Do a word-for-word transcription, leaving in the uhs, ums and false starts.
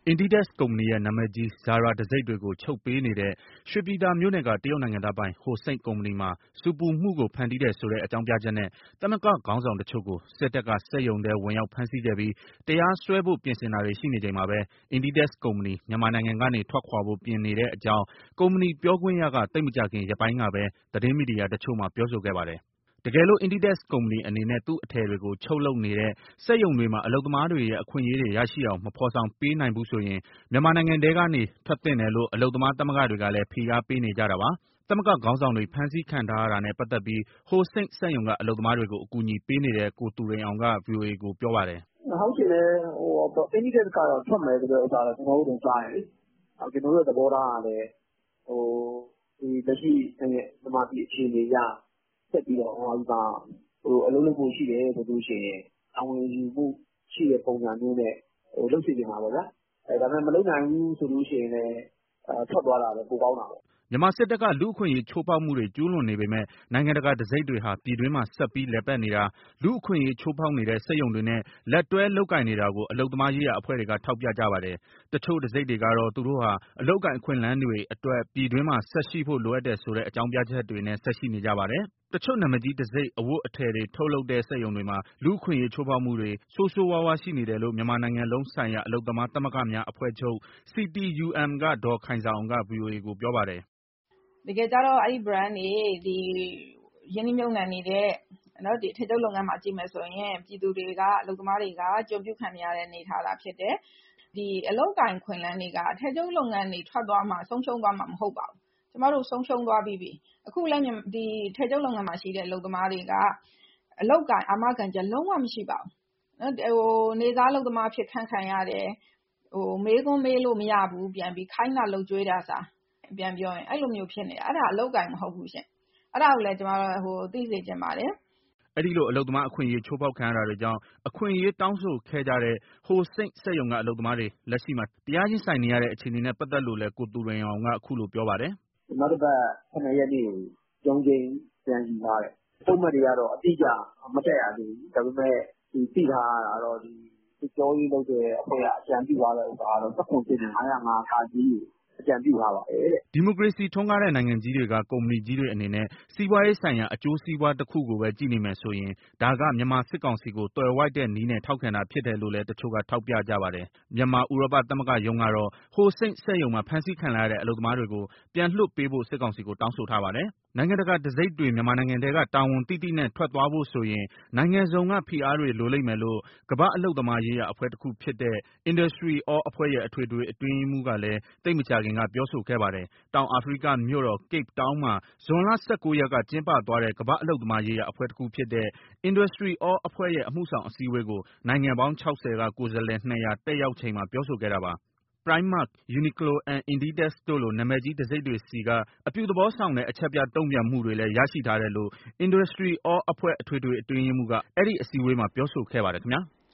Inditex ကုမ္ပဏီရဲ့နာမည်ကြီး Zara တံဆိပ်တွေကိုချုပ်ပေးနေတဲ့ရွှေပြည်သာမြို့နယ်ကတရုတ်နိုင်ငံသားပိုင် Hosin ကုမ္ပဏီမှာဆူပူမှုကိုဖန်တီးတယ်ဆိုတဲ့အကြောင်းပြချက်နဲ့သမဂ္ဂခေါင်းဆောင်တချို့ကိုစစ်တပ်ကစက်ရုံထဲဝင်ရောက်ဖမ်းဆီးခဲ့ပြီးတရားစွဲဖို့ပြင်ဆင်တာတွေရှိနေချိန်မှာပဲ Inditex ကုမ္ပဏီမြန်မာနိုင်ငံကနေထွက်ခွာဖို့ပြင်နေတဲ့အကြောင်းကုမ္ပဏီပြောခွင့်ရကသိပ်မကြာခင်ရက်ပိုင်းကပဲသတင်းမီဒီယာတချို့မှာပြောဆိုခဲ့ပါတယ်။ တကယ်လို့ Inditex ကုမ္ပဏီအနေနဲ့သူ့အထည်တွေကိုချုပ်လုပ်နေတဲ့စက်ရုံတွေမှာအလုပ်သမားတွေရဲ့အခွင့်အရေးတွေရရှိအောင်မဖော်ဆောင်ပေးနိုင်ဘူးဆိုရင်မြန်မာနိုင်ငံထဲကနေထွက်သင့်တယ်လို့အလုပ်သမားသမဂ္ဂတွေကလည်းဖိအားပေးနေကြတာပါ။သမဂ္ဂခေါင်းဆောင်တွေဖမ်းဆီးခံထားရတာနဲ့ပတ်သက်ပြီး Hosin စက်ရုံကအလုပ်သမားတွေကိုအကူအညီပေးနေတဲ့ကိုသူရိန်အောင်က ဗွီအိုအေကိုပြောပါတယ်။ဟုတ်တယ်လေ Inditex ကတော့ထွက်မယ်ဆိုတဲ့ဥစ္စာတော့ကျွန်တော်တို့ကြားတယ်လေ။ကျွန်တော်တို့သဘောထားကလည်းဟိုဒီလက်ရှိမြန်မာပြည်အခြေအနေအရဆက်ပြီးတော့ဟိုကဟိုအလုံးလုံးမှုရှိတယ်ဆိုလို့ရှိရင်အဝင်ယူမှုရှိတဲ့ပုံစံမျိုးနဲ့ဟိုလုပ်စီနေတာပါဗျာအဲဒါပေမဲ့မလုပ်နိုင်ဘူးဆိုလို့ရှိရင်လည်းထွက်သွားတာပဲပိုကောင်းတာပေါ့မြန်မာစစ်တပ်ကလူ့အခွင့်အရေးချိုးဖောက်မှုတွေကျူးလွန်နေပေမဲ့နိုင်ငံတကာတံဆိပ်တွေဟာပြည်တွင်းမှာဆက်ပြီးလည်ပတ်နေတာလူ့အခွင့်အရေးချိုးဖောက်နေတဲ့စက်ရုံတွေနဲ့လက်တွဲလုပ်ကိုင်နေတာကိုအလုပ်သမားရေးရာအဖွဲ့တွေကထောက်ပြကြပါတယ်။တချို့တံဆိပ်တွေကတော့သူတို့ဟာအလုပ်ကိုင်အခွင့်အလမ်းတွေအတွက်ပြည်တွင်းမှာဆက်ရှိဖို့လိုအပ်တယ်ဆိုတဲ့အကြောင်းပြချက်တွေနဲ့ဆက်ရှိနေကြပါတယ်။တချို့နာမည်ကြီးတံဆိပ်အဝတ်အထည်တွေထုတ်လုပ်တဲ့စက်ရုံတွေမှာလူ့အခွင့်အရေးချိုးဖောက်မှုတွေဆိုးဆိုးဝါးဝါးရှိနေတယ်လို့မြန်မာနိုင်ငံလုံးဆိုင်ရာအလုပ်သမားသမဂ္ဂများအဖွဲ့ချုပ် C T U M ကဒေါ်ခိုင်ဇာအောင်က ဗွီအိုအေကိုပြောပါတယ်။တကယ်ကြတော့အဲ့ဒီ brand တွေဒီရင်းနှီးမြှုပ်နှံနေတဲ့နော်ဒီအထည်ချုပ်လုပ်ငန်းမှာကြည့်မယ်ဆိုရင်ပြည်သူတွေကအလုပ်သမားတွေကကြုံပြုခံနေရတဲ့အနေထားတာဖြစ်တယ်။ဒီအလုပ်ကိုင်ခွင့်လန်းတွေကအထည်ချုပ်လုပ်ငန်းတွေထွက်သွားမှဆုံးရှုံးသွားမှာမဟုတ်ပါဘူး။ကျမတို့ဆုံးရှုံးသွားပြီးပြီ။အခုလည်းဒီအထည်ချုပ်လုပ်ငန်းမှာရှိတဲ့အလုပ်သမားတွေကအလုပ်ကိုင်အာမခံချက်လုံးဝမရှိပါဘူး။နော်ဟိုနေသားအလုပ်သမားဖြစ်ခန့်ခံရတယ်။ဟိုမေးခွန်းမေးလို့မရဘူးပြန်ပြီးခိုင်းတာလုပ်ကြွေးတာစားပြန်ပြောရင်အဲ့လိုမျိုးဖြစ်နေတာအဲ့ဒါအလုပ်ကိုင်မဟုတ်ဘူးရှင်အဲ့ဒါကိုလည်းကျွန်တော်ဟိုသိစေချင်ပါတယ်အဲ့ဒီလိုအလုပ်သမားအခွင့်အရေးချိုးဖောက်ခံရတာတွေကြောင့်အခွင့်အရေးတောင်းဆိုခဲ့ကြတဲ့ဟိုစိတ်စက်ရုံကအလုပ်သမားတွေလက်ရှိမှာတရားရင်ဆိုင်နေရတဲ့အခြေအနေနဲ့ပတ်သက်လို့လည်းကိုသူရိန်အောင်ကအခုလိုပြောပါတယ်နောက်တစ်ပတ်ခုနှစ်ရက်နေ့ကျုံချင်းပြန်ယူထားတယ်ပုံမှန်တွေကတော့အတိအကျမတက်ရသေးဘူးဒါပေမဲ့ဒီသိထားရတာတော့ဒီကြောရေးလုပ်တဲ့အဖွဲ့ကအကြံပြုထားတဲ့ဥစ္စာကတော့သက်ခွန်စစ်နေ၅၀၅ခါကြီးအကြံပြုထားပါတယ်တဲ့ဒီမိုကရေစီထွန်းကားတဲ့နိုင်ငံကြီးတွေကကုမ္ပဏီကြီးတွေအနေနဲ့စီးပွားရေးဆိုင်ရာအကျိုးစီးပွားတစ်ခုကိုပဲကြည့်နေမယ်ဆိုရင်ဒါကမြန်မာစစ်ကောင်စီကိုတွယ်ဝိုက်တဲ့နည်းနဲ့ထောက်ခံတာဖြစ်တယ်လို့လည်းတချို့ကထောက်ပြကြပါတယ်မြန်မာဥရောပသမဂ္ဂရုံးကတော့ဟိုစိတ်စက်ရုံမှာဖမ်းဆီးခံရတဲ့အလုပ်သမားတွေကိုပြန်လွှတ်ပေးဖို့စစ်ကောင်စီကိုတောင်းဆိုထားပါတယ်နိုင်ငံတကာတံဆိပ်တွေမြန်မာနိုင်ငံထဲကတာဝန်တိတိနဲ့ထွက်သွားဖို့ဆိုရင်နိုင်ငံစုံကဖိအားတွေလိုလိမ့်မယ်လို့ကမ္ဘာအလုပ်သမားရေးရာအဖွဲ့တစ်ခုဖြစ်တဲ့ Industry All အဖွဲ့ရဲ့အထွေထွေအတွင်းရေးမှူးကလည်းသိပ်မကြာခင်ကပြောဆိုခဲ့ပါတယ်တောင်အာဖရိကမြို့တော် Cape Town မှာဇွန်လ၁၉ရက်ကကျင်းပသွားတဲ့ကမ္ဘာအလုပ်သမားရေးရာအဖွဲ့တစ်ခုဖြစ်တဲ့ Industry All အဖွဲ့ရဲ့အမှုဆောင်အစည်းအဝေးကိုနိုင်ငံပေါင်း၆၀ကကိုယ်စားလှယ်၂၀၀တက်ရောက်ချိန်မှာပြောဆိုခဲ့တာပါPrimark, Uniqlo and Inditex တို့လိုနာမည်ကြီးတံဆိပ်တွေဆီကအပြုသဘောဆောင်တဲ့အချက်ပြတုံ့ပြန်မှုတွေလည်းရရှိထားတယ်လို့ Industry All အဖွဲ့အထွေထွေအတွင်းရေးမှူးကအဲ့ဒီအစည်းအဝေးမှာပြောဆိုခဲ့ပါတယ်ခင်ဗျာ။